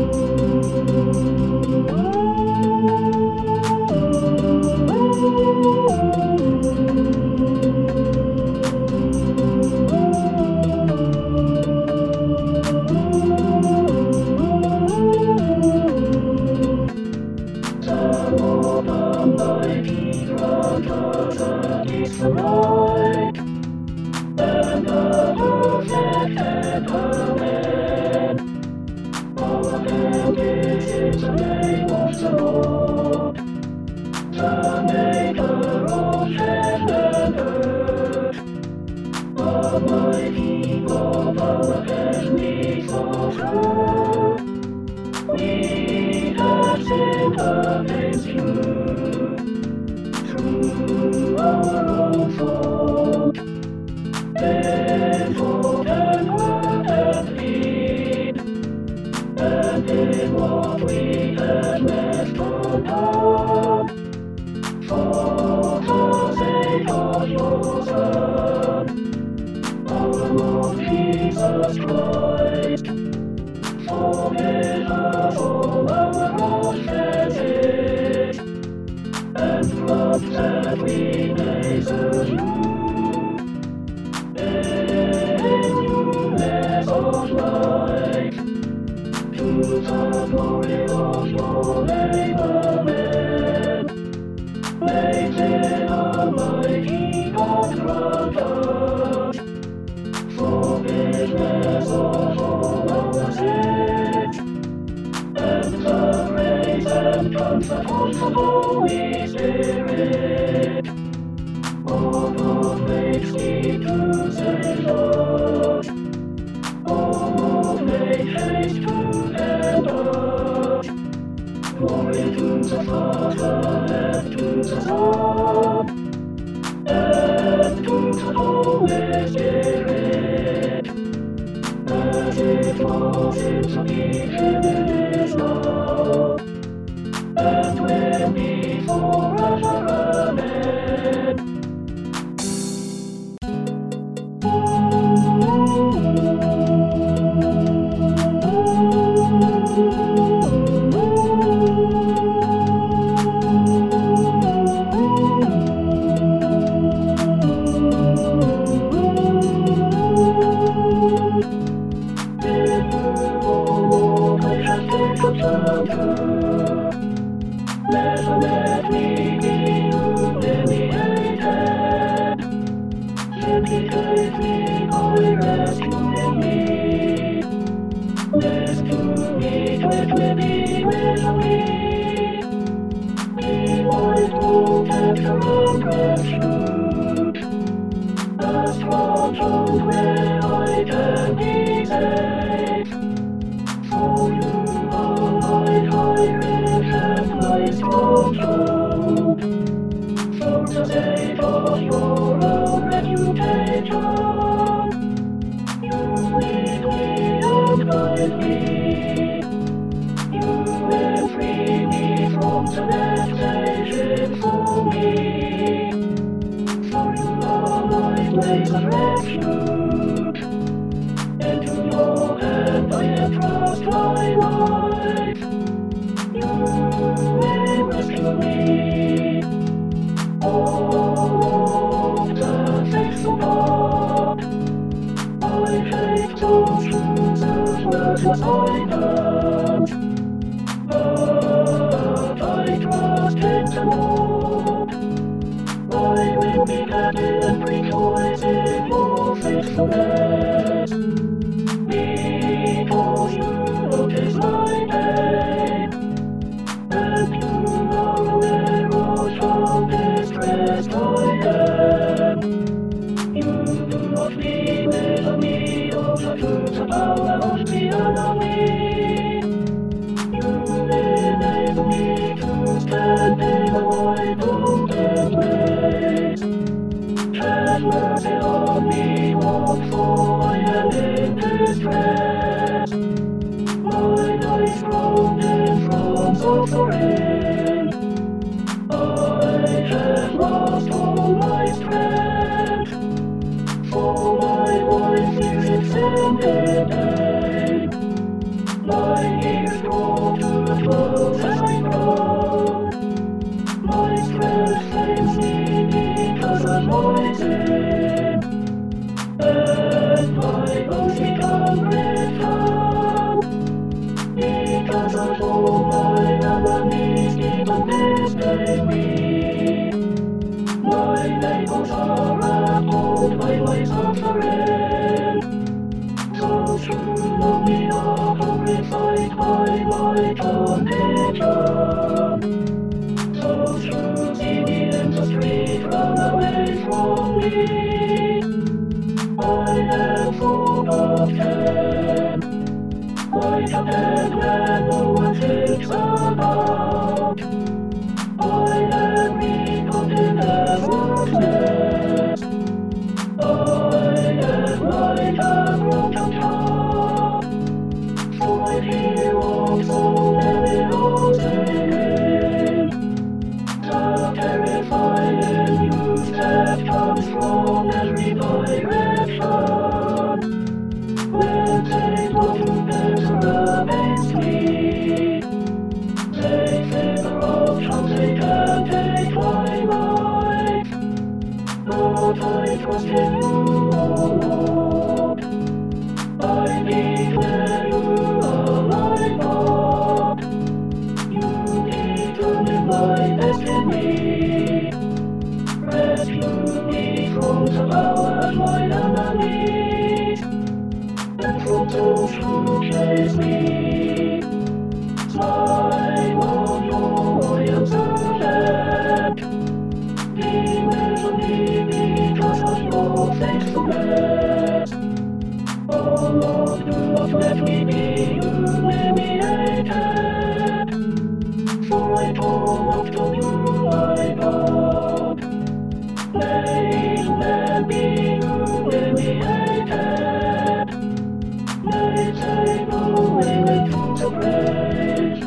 My ears close as I grow. My strength saves me because of my sin, and my bones become brittle, because of all my enemies keep on visiting me. My labels are uphold my life's offering, those who know me are horrified by my condition. Those who see me in the street run away from me. I am forgotten, like a dead man no one thinks about. I am recorded as worthless. I am like a broken top, for I hear of so many ocean. The terrifying news that comes from every direction, when they want to enter against me, they figure out how they can take my life. But I trust in you, O Lord. I declare you alive, God. You determine my destiny. Rescue me from the power of my enemies, and from those who chase me. Slide on your royal servant. Deliver me because of your faithfulness. Oh Lord, do not let me be humiliated, for I call out to you, my God. May men be humiliated, may they go away to the grave.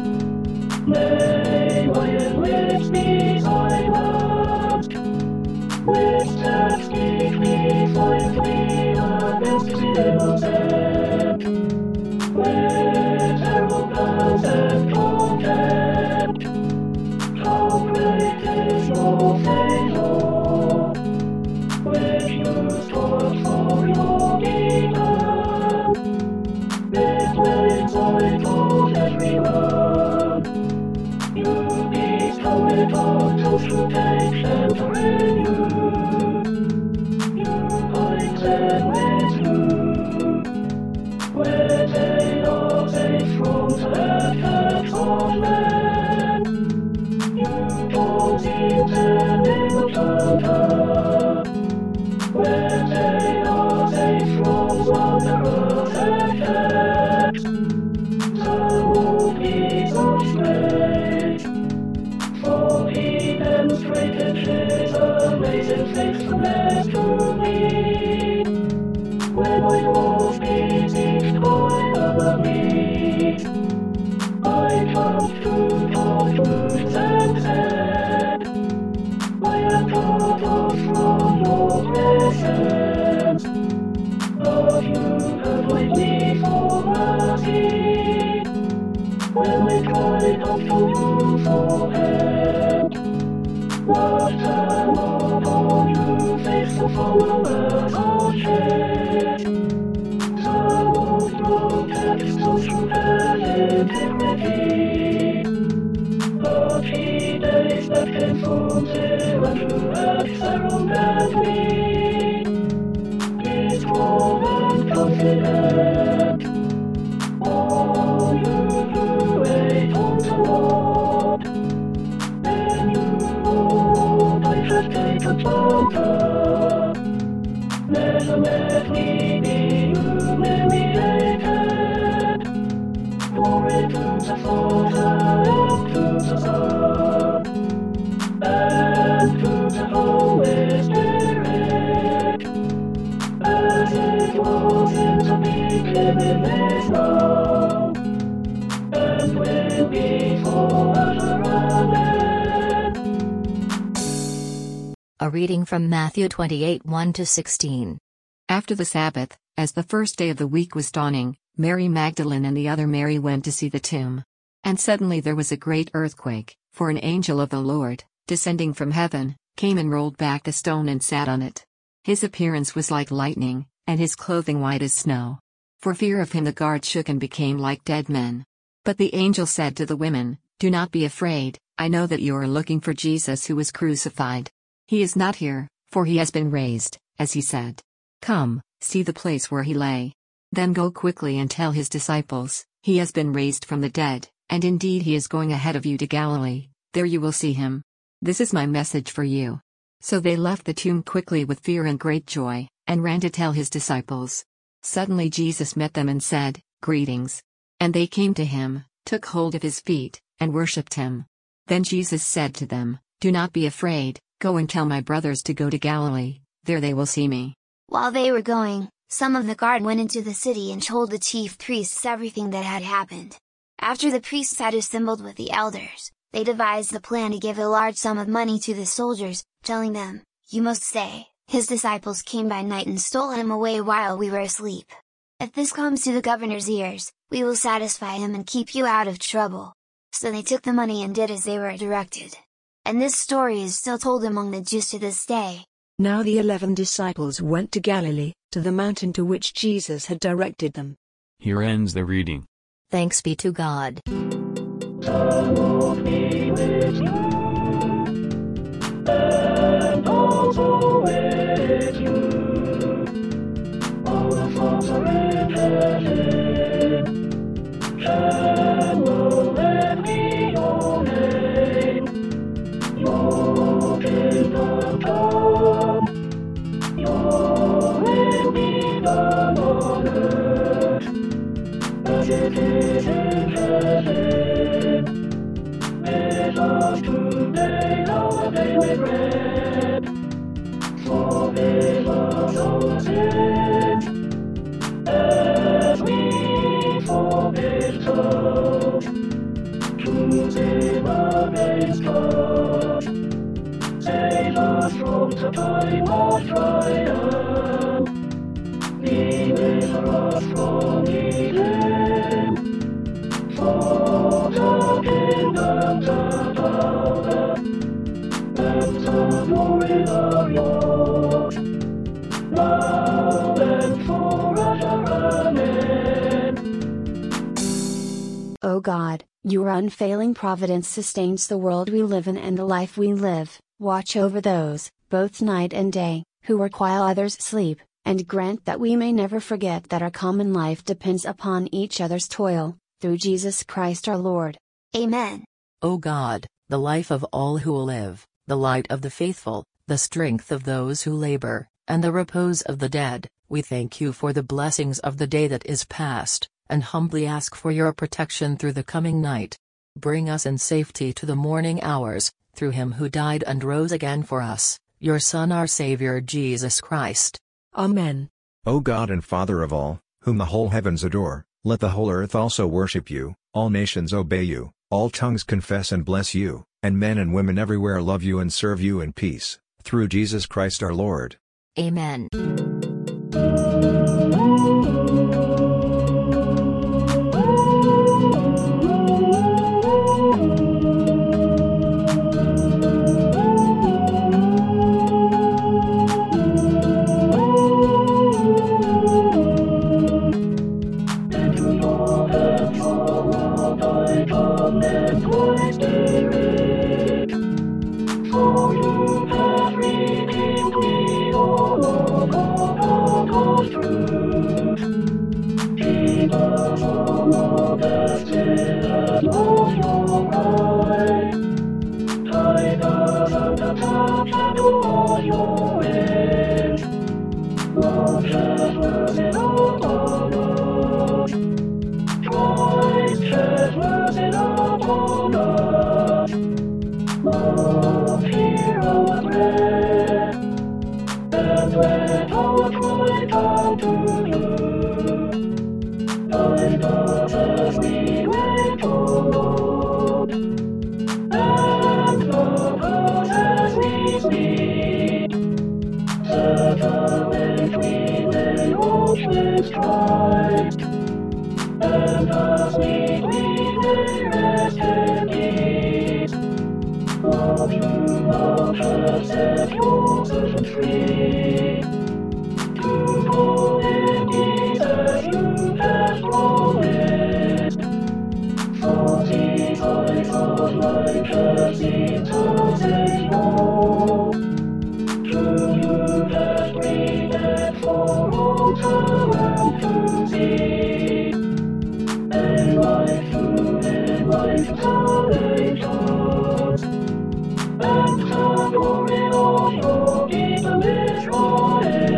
May my lips be silenced, which steps keep me silently against the innocent, with arrogance and contempt. How great is your favor, which you store for your people. With waves I told everyone, you bestow it on those who take shelter in you. You hide them with you, where they are safe from the attacks of men. You conceal them in the shelter, where they are safe from wanderers and attacks. The Lord is our strength, for he demonstrated his amazing faithfulness to me. When I was besieged by enemies, I come to God and said, I am cut off from your presence, but you have made me for mercy. When I cried out to you for help, what fell upon you, faithful followers of faith? The Lord protects those who have integrity, but he days that came from zero to excellent me. Be strong and confident, all you who wait on the Lord. In you, O Lord, I have taken shelter. Never let me be humiliated. Glory to the Father, and to the Son, and to the Holy Spirit, as it was in the beginning, is now, and will be forever. Amen. A reading from Matthew 28, 1-16. After the Sabbath, as the first day of the week was dawning, Mary Magdalene and the other Mary went to see the tomb. And suddenly there was a great earthquake, for an angel of the Lord, descending from heaven, came and rolled back the stone and sat on it. His appearance was like lightning, and his clothing white as snow. For fear of him the guards shook and became like dead men. But the angel said to the women, "Do not be afraid, I know that you are looking for Jesus who was crucified. He is not here, for he has been raised, as he said. Come, see the place where he lay. Then go quickly and tell his disciples, he has been raised from the dead, and indeed he is going ahead of you to Galilee, there you will see him. This is my message for you." So they left the tomb quickly with fear and great joy, and ran to tell his disciples. Suddenly Jesus met them and said, "Greetings." And they came to him, took hold of his feet, and worshipped him. Then Jesus said to them, "Do not be afraid, go and tell my brothers to go to Galilee, there they will see me." While they were going, some of the guard went into the city and told the chief priests everything that had happened. After the priests had assembled with the elders, they devised the plan to give a large sum of money to the soldiers, telling them, "You must say, his disciples came by night and stole him away while we were asleep. If this comes to the governor's ears, we will satisfy him and keep you out of trouble." So they took the money and did as they were directed. And this story is still told among the Jews to this day. Now the 11 disciples went to Galilee, to the mountain to which Jesus had directed them. Here ends the reading. Thanks be to God. The Lord be with you, and also with you. Our Father in heaven, hallowed be your name. Your kingdom come, your will be done on earth, as it is in heaven. Give us today our daily bread. Forgive us our sins, as we forgive those who sin against us. Save us from the time of trial. Deliver us from evil. For the kingdom, the power, and the glory are yours, now and forever. Amen. O God, your unfailing providence sustains the world we live in and the life we live. Watch over those, both night and day, who work while others sleep, and grant that we may never forget that our common life depends upon each other's toil, through Jesus Christ our Lord. Amen. O God, the life of all who will live, the light of the faithful, the strength of those who labor, and the repose of the dead, we thank you for the blessings of the day that is past, and humbly ask for your protection through the coming night. Bring us in safety to the morning hours, through him who died and rose again for us, your Son our Savior Jesus Christ. Amen. O God and Father of all, whom the whole heavens adore, let the whole earth also worship you, all nations obey you, all tongues confess and bless you, and men and women everywhere love you and serve you in peace, through Jesus Christ our Lord. Amen. For you have redeemed me, O Lord, of truth. Keep us all the spirit of your eye. Hide us under the shadow of your wings. Lord, have mercy upon us. Christ, have mercy upon us. Lord, hear our prayer, and let our cry come to you. Guide us as we wait, O Lord, and love us as we sleep. Set awake we may watch with Christ, and as we may set your servant free. To go indeed as you have promised. For these eyes of life have seen to say more. True you have breathed for all time to see. And life food and life intelligence. And the glory of your kingdom Israel.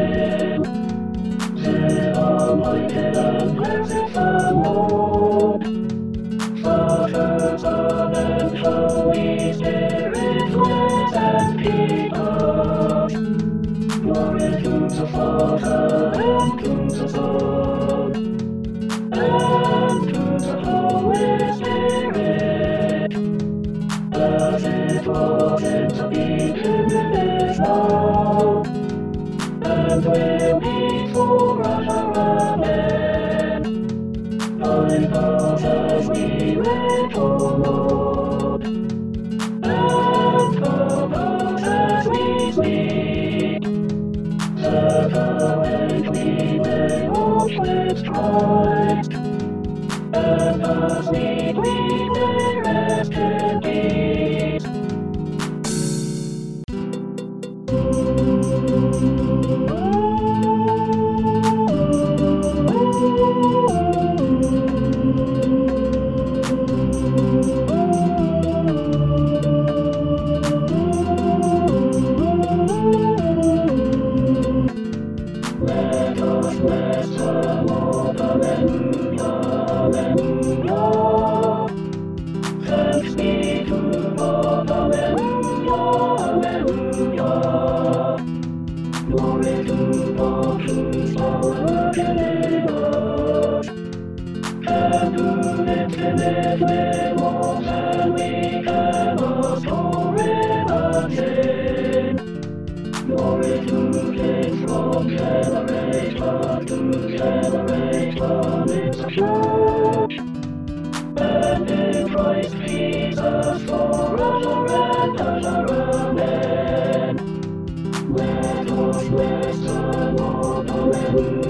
The Almighty and blessed the Lord. Father, Son, and Holy Spirit, bless and keep us. Glory to the Father, and to the Son, and to the Holy Spirit, as it was in the beginning, is now, and will be forever. Amen. Guide us as we wait, O Lord, and come us as we sleep. That awake we may watch with Christ, and asleep we may rest in peace. Let us bless the Lord, alleluia, alleluia. Thanks be to God, alleluia, alleluia. Glory to God, whose power working in us, and who infinitely more than we can ask or imagine. Glory to Him from generation to generation in the church, and in Christ Jesus forever and ever. Amen. Let us bless the Lord, alleluia.